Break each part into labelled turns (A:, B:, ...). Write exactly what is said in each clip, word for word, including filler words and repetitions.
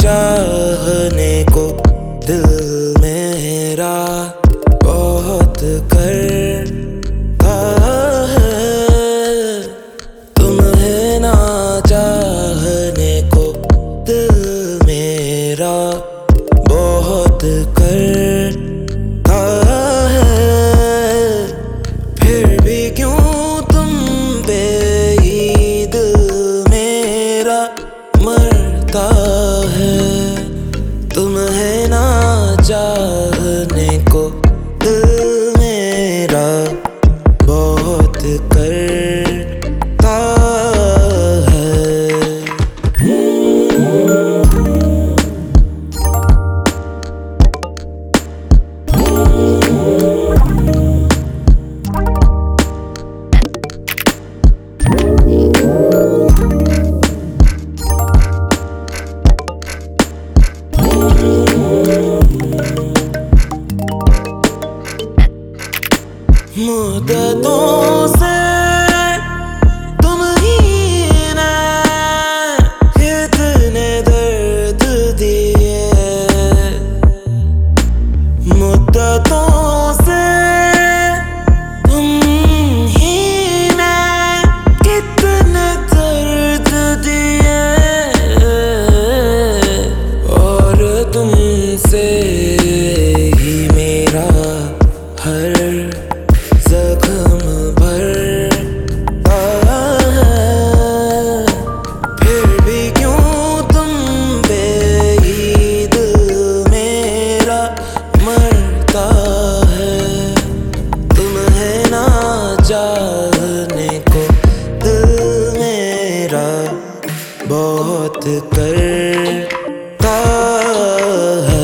A: चाहने को दिल मेरा बहुत करता है। तुम्हें ना चाहने को दिल मेरा बहुत करता है। फिर भी क्यों तुम पे ही दिल मेरा मरता है। तुम्हें ना चाहने को दिल मेरा बहुत करता है। मुद्दतों से तुम ही ने इतने दर्द दिए। मुद्दतों से तुम ही ने इतने दर्द दिए। और तुमसे ही मेरा हर जख्म भरता है। फिर भी क्यों तुम पे ही दिल मेरा मरता है। तुम्हें ना चाहने को दिल मेरा बहुत करता है।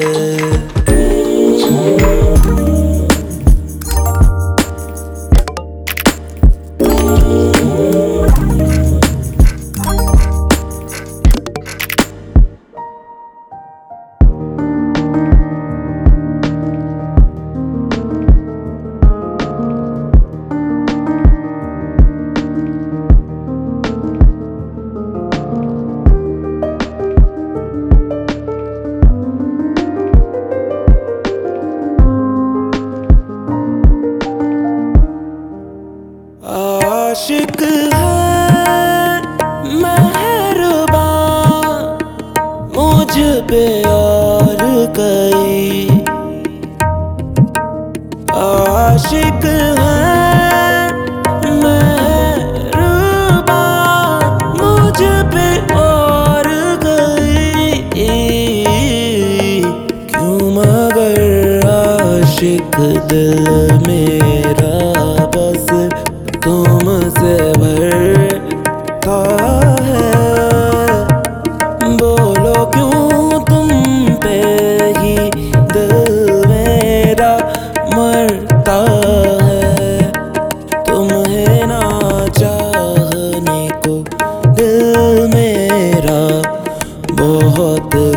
A: आशिक है मेहरबान मुझ पे और कई। आशिक है मेहरबान मुझ पे और कई। क्यों मगर आशिक दिल मेरा बस तुमसे भरता है। बोलो क्यों तुम पे ही दिल मेरा मरता है। तुम्हें ना चाहने को दिल मेरा बहुत